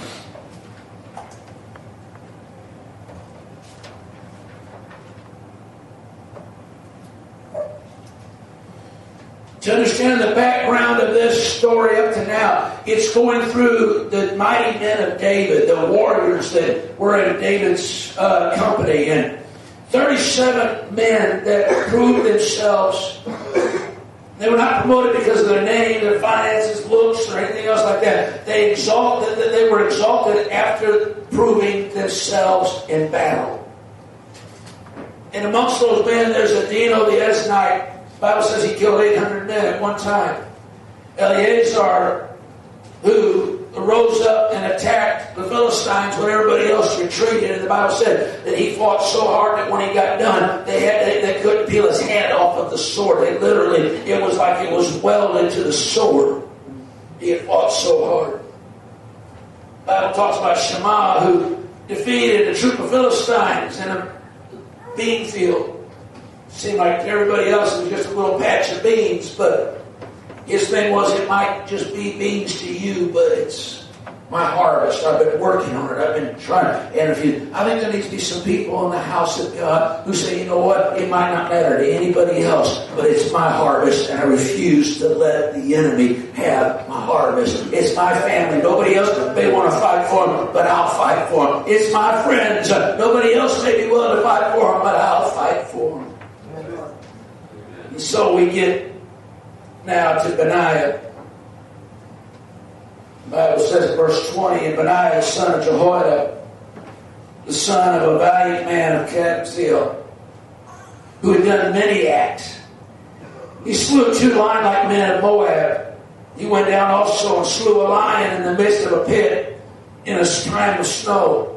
[SPEAKER 2] To understand the background of this story up to now, it's going through the mighty men of David, the warriors that were in David's uh, company, and thirty-seven men that proved themselves. They were not promoted because of their name, their finances, looks, or anything else like that. They exalted. They were exalted after proving themselves in battle. And amongst those men, there's Adino the Esnite. The Bible says he killed eight hundred men at one time. Eleazar, who rose up and attacked the Philistines when everybody else retreated, and the Bible said that he fought so hard that when he got done, they had they, they couldn't peel his hand off of the sword. They literally, it was like it was welded to the sword. He had fought so hard. The Bible talks about Shammah, who defeated a troop of Philistines in a bean field. Seemed like everybody else was just a little patch of beans, but his thing was, it might just be beans to you, but it's my harvest. I've been working on it. I've been trying. And if you, I think there needs to be some people in the house of God who say, you know what? It might not matter to anybody else, but it's my harvest, and I refuse to let the enemy have my harvest. It's my family. Nobody else may want to fight for them, but I'll fight for them. It's my friends. Nobody else may be willing to fight for them, but I'll fight for them. And so we get now to Benaiah. The Bible says in verse twenty, and Benaiah, the son of Jehoiada, the son of a valiant man of Kabzeel, who had done many acts. He slew two lion-like men of Moab. He went down also and slew a lion in the midst of a pit in a time of snow.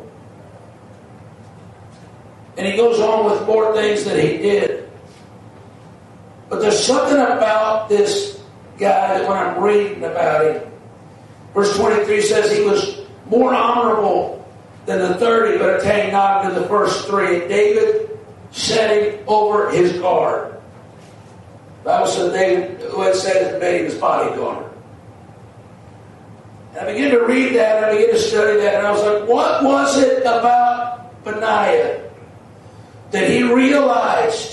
[SPEAKER 2] And he goes on with more things that he did. But there's something about this guy that when I'm reading about him, verse twenty-three says he was more honorable than the thirty, but attained not to the first three. And David set him over his guard. The Bible said David, who had said it, made him his bodyguard. And I began to read that, and I began to study that, and I was like, what was it about Benaiah that he realized,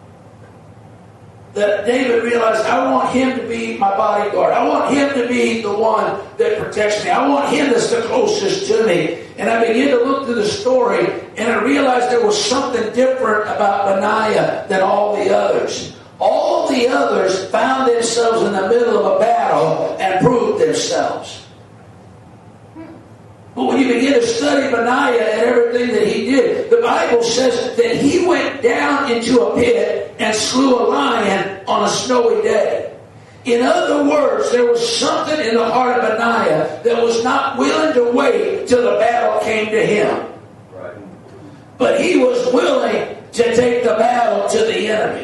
[SPEAKER 2] that David realized, I want him to be my bodyguard. I want him to be the one that protects me. I want him that's the closest to me. And I began to look through the story, and I realized there was something different about Benaiah than all the others. All the others found themselves in the middle of a battle and proved themselves. But when you begin to study Benaiah and everything that he did, the Bible says that he went down into a pit and slew a lion on a snowy day. In other words, there was something in the heart of Benaiah that was not willing to wait till the battle came to him. Right. But he was willing to take the battle to the enemy.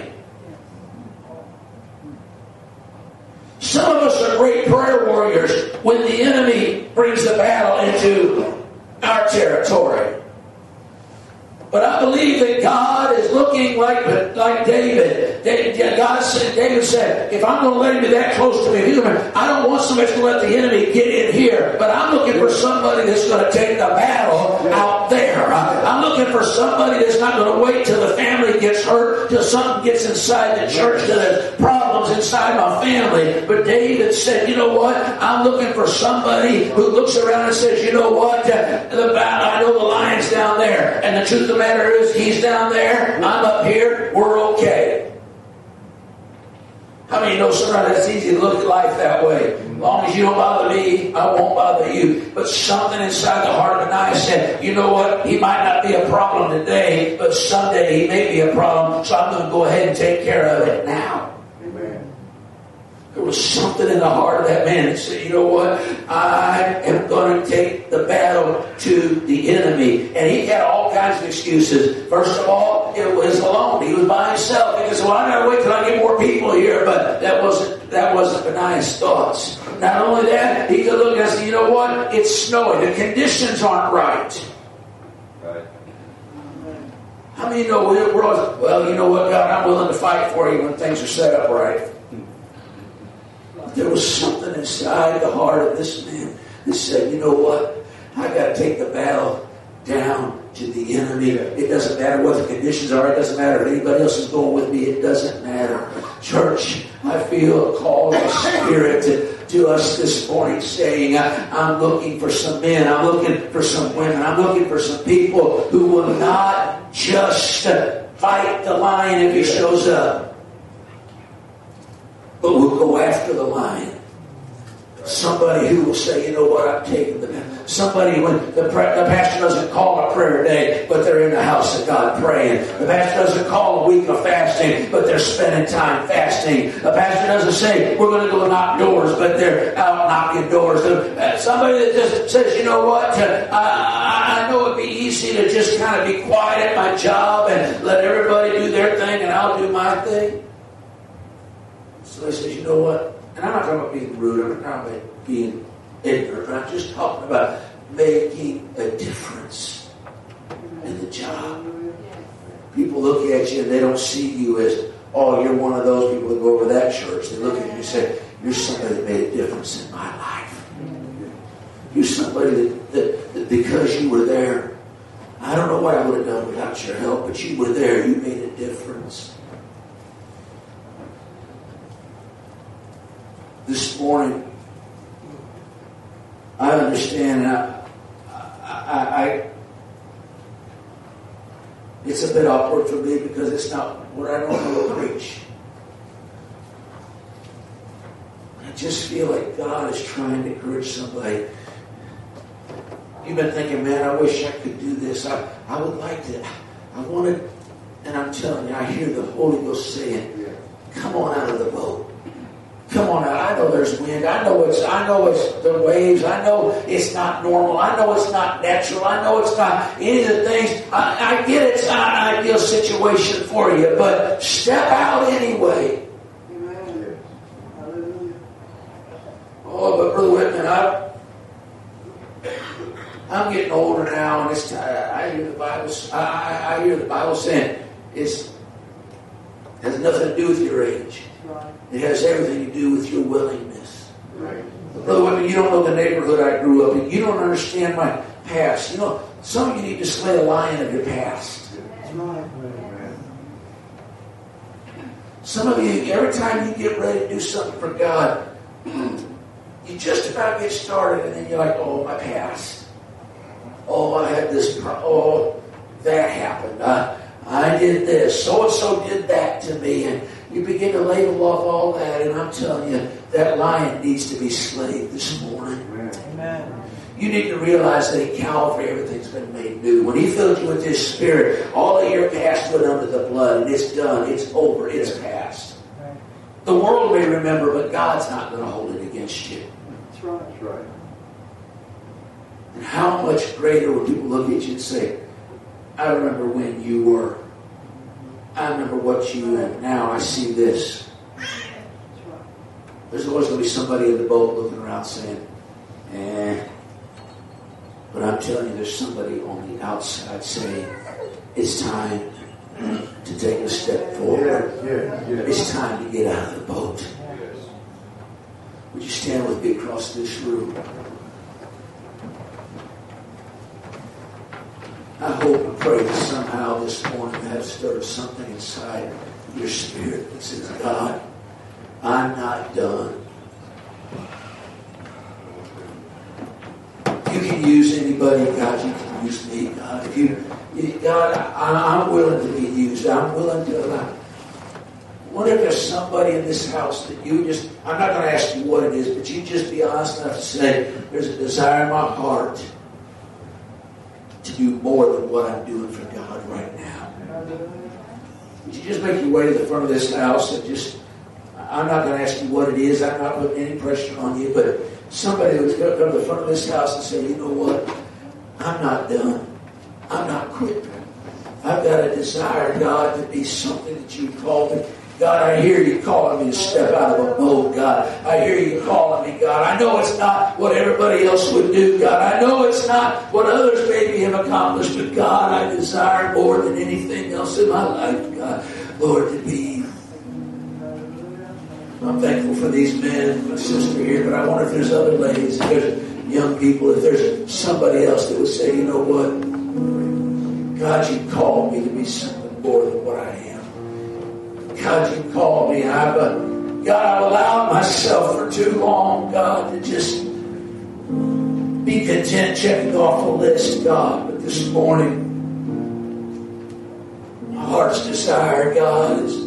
[SPEAKER 2] Some of us are great prayer warriors when the enemy brings the battle into our territory. But I believe that God is looking like, like David. God said, David said, if I'm going to let him be that close to me, I don't want somebody to let the enemy get in here. But I'm looking for somebody that's going to take the battle out there. I'm looking for somebody that's not going to wait till the family gets hurt, till something gets inside the church, till there's problems inside my family. But David said, you know what? I'm looking for somebody who looks around and says, you know what? The battle, I know the lion's down there. And the truth of the matter is, he's down there, I'm up here, we're okay. How many know sometimes it's easy to look at life that way? As long as you don't bother me, I won't bother you. But something inside the heart of Benaiah said, you know what? He might not be a problem today, but someday he may be a problem, so I'm going to go ahead and take care of it now. Amen. There was something in the heart of that man that said, you know what? I am going to take the battle to the enemy. And he had all kinds of excuses. First of all, it was alone. He was by himself. He said, well, I got to wait till I get more people here. But that wasn't that wasn't Benaiah's thoughts. Not only that, he could look and say, you know what? It's snowing. The conditions aren't right. Right. How many know we're always, well, you know what, God, I'm willing to fight for you when things are set up right. There was something inside the heart of this man that said, you know what? I got to take the battle down to the enemy. It doesn't matter what the conditions are. It doesn't matter if anybody else is going with me. It doesn't matter. Church, I feel a call of the Spirit to, to us this morning saying, I'm looking for some men. I'm looking for some women. I'm looking for some people who will not just fight the lion if he shows up, but we'll go after the lion. Somebody who will say, you know what, I'm taking the man. Somebody when the, the pastor doesn't call a prayer day, but they're in the house of God praying. The pastor doesn't call a week of fasting, but they're spending time fasting. The pastor doesn't say, we're going to go knock doors, but they're out knocking doors. Somebody that just says, you know what, I, I know it'd be easy to just kind of be quiet at my job and let everybody do their thing and I'll do my thing. So they say, you know what? And I'm not talking about being rude. I'm not talking about being ignorant. I'm just talking about making a difference in the job. People look at you and they don't see you as, oh, you're one of those people that go over that church. They look at you and say, you're somebody that made a difference in my life. You're somebody that, that, that because you were there, I don't know what I would have done without your help, but you were there. You made a difference. This morning, I understand, and I, I, I, it's a bit awkward for me because it's not what I normally preach. I just feel like God is trying to encourage somebody. You've been thinking, man, I wish I could do this. I, I would like to. I want to. And I'm telling you, I hear the Holy Ghost saying, come on out of the boat. Come on out. I know there's wind. I know it's I know it's the waves. I know it's not normal. I know it's not natural. I know it's not any of the things. I, I get it's not an ideal situation for you, but step out anyway.
[SPEAKER 4] Amen. Hallelujah.
[SPEAKER 2] Oh, but Brother Whitman, I, I'm getting older now, and it's I, I hear the Bible. I, I, I hear the Bible saying it's has nothing to do with your age.
[SPEAKER 4] Right.
[SPEAKER 2] It has everything to do with your willingness.
[SPEAKER 4] Right.
[SPEAKER 2] Brother Whitman, you don't know the neighborhood I grew up in. You don't understand my past. You know, some of you need to slay a lion of your past.
[SPEAKER 4] That's right.
[SPEAKER 2] Some of you, every time you get ready to do something for God, you just about get started, and then you're like, oh, my past. Oh, I had this. Pro- oh, that happened. I, I did this. So-and-so did that to me. And you begin to label off all that, and I'm telling you, that lion needs to be slain this morning.
[SPEAKER 4] Amen.
[SPEAKER 2] You need to realize that at Calvary, everything's been made new. When He filled you with His Spirit, all of your past went under the blood, and it's done. It's over. It's past.
[SPEAKER 4] Right.
[SPEAKER 2] The world may remember, but God's not going to hold it against you.
[SPEAKER 4] That's right.
[SPEAKER 3] That's right.
[SPEAKER 2] And how much greater when people look at you and say, I remember when you were. I remember what you, and now I see this.
[SPEAKER 4] That's right.
[SPEAKER 2] There's always going to be somebody in the boat looking around saying, eh. But I'm telling you, there's somebody on the outside saying, it's time to take a step forward.
[SPEAKER 3] Yeah, yeah, yeah.
[SPEAKER 2] It's time to get out of the boat.
[SPEAKER 3] Yes.
[SPEAKER 2] Would you stand with me across this room? I hope and pray that somehow this morning I have stirred something inside your spirit that says, God, I'm not done. You can use anybody, God. You can use me, God. If you, you God, I, I'm willing to be used. I'm willing to allow. What if there's somebody in this house that you just, I'm not going to ask you what it is, but you just be honest enough to say, there's a desire in my heart to do more than what I'm doing for God right now. Would you just make your way to the front of this house and just, I'm not going to ask you what it is. I'm not putting any pressure on you, but somebody would come to the front of this house and say, you know what? I'm not done. I'm not quitting. I've got a desire, God, to be something that you called me. God, I hear you calling me to step out of a boat, God. I hear you calling me, God. I know it's not what everybody else would do, God. I know it's not what others maybe have accomplished, but God, I desire more than anything else in my life, God, Lord, to be. I'm thankful for these men and my sister here, but I wonder if there's other ladies, if there's young people, if there's somebody else that would say, you know what? God, you called me to be something more than what I am. God, you called me. I've, uh, God, I've allowed myself for too long, God, to just be content checking off a list, God. But this morning, my heart's desire, God, is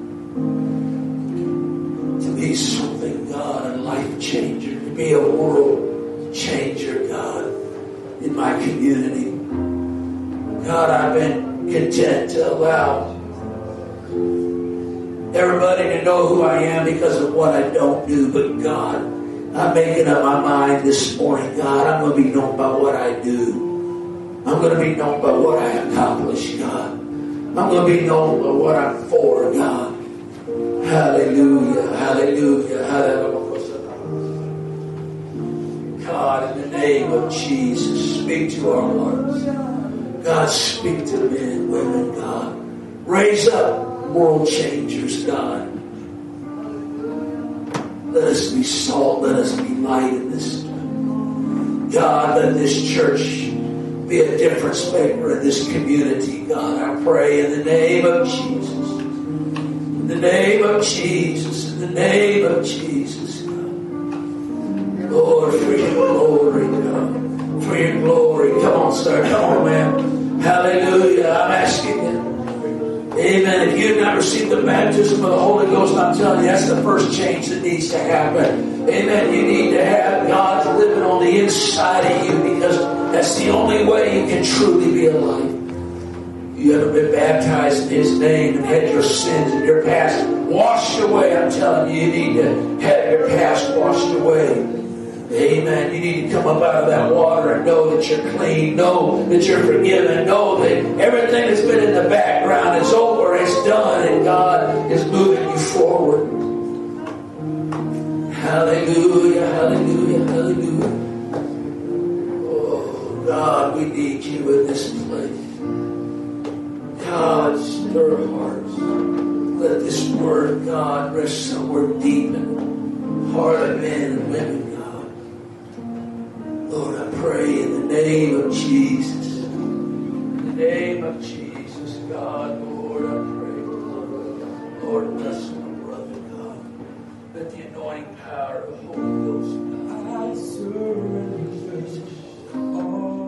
[SPEAKER 2] to be something, God, a life changer, to be a world changer, God, in my community. God, I've been content to allow everybody to know who I am because of what I don't do. But God, I'm making up my mind this morning. God, I'm going to be known by what I do. I'm going to be known by what I accomplish, God. I'm going to be known by what I'm for, God. Hallelujah, hallelujah, hallelujah. God, in the name of Jesus, speak to our hearts. God, speak to men, women, God. Raise up world changers, God. Let us be salt. Let us be light in this. God, let this church be a difference maker in this community, God. I pray in the name of Jesus. In the name of Jesus. In the name of Jesus, God. Lord, for your glory, God. For your glory. Come on, sir. Come on, man. Hallelujah. I'm asking you. Amen. If you've not received the baptism of the Holy Ghost, I'm telling you, that's the first change that needs to happen. Amen. You need to have God living on the inside of you, because that's the only way you can truly be alive. You haven't been baptized in His name and had your sins and your past washed away. I'm telling you, you need to have your past washed away. Amen. You need to come up out of that water and know that you're clean. Know that you're forgiven. Know that everything that's been in the background is over. It's done. And God is moving you forward. Hallelujah. Hallelujah. Hallelujah. Oh, God, we need you in this place. God, stir hearts. Let this word, God, rest somewhere deep in the heart of men and women. Lord, I pray in the name of Jesus. In the name of Jesus, God, Lord, I pray. Lord, bless my brother, God. Let the anointing power of the Holy Ghost, God. I surrender. Jesus.